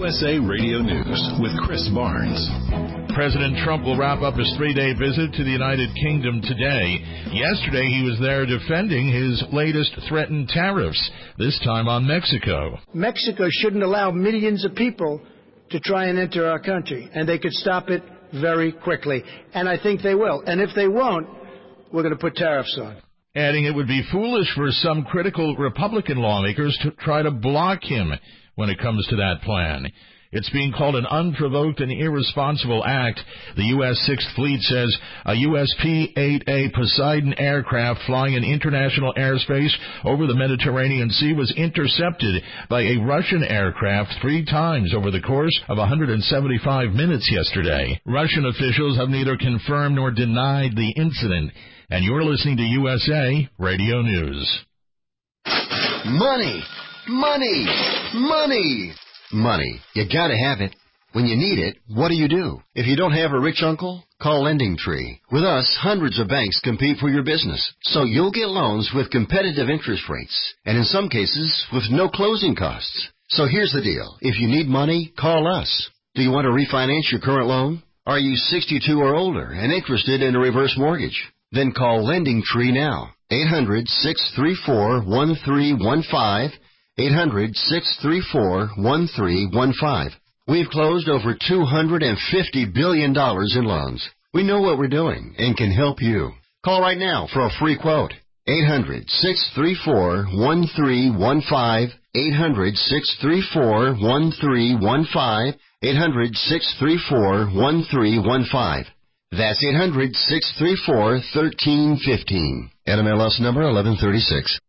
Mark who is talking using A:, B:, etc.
A: USA Radio News with Chris Barnes.
B: President Trump will wrap up his 3-day visit to the United Kingdom today. Yesterday, he was there defending his latest threatened tariffs, this time on Mexico.
C: Mexico shouldn't allow millions of people to try and enter our country, and they could stop it very quickly. And I think they will. And if they won't, we're going to put tariffs on.
B: Adding it would be foolish for some critical Republican lawmakers to try to block him when it comes to that plan. It's being called an unprovoked and irresponsible act. The U.S. 6th Fleet says a USP-8A Poseidon aircraft flying in international airspace over the Mediterranean Sea was intercepted by a Russian aircraft 3 times over the course of 175 minutes yesterday. Russian officials have neither confirmed nor denied the incident. And you're listening to USA Radio News.
D: Money! Money! Money! Money. You gotta have it. When you need it, what do? If you don't have a rich uncle, call LendingTree. With us, hundreds of banks compete for your business, so you'll get loans with competitive interest rates, and in some cases, with no closing costs. So here's the deal. If you need money, call us. Do you want to refinance your current loan? Are you 62 or older and interested in a reverse mortgage? Then call LendingTree now. 800-634-1315. 800-634-1315. We've closed over $250 billion in loans. We know what we're doing and can help you. Call right now for a free quote. 800-634-1315. 800-634-1315. 800-634-1315. That's 800-634-1315. NMLS number 1136.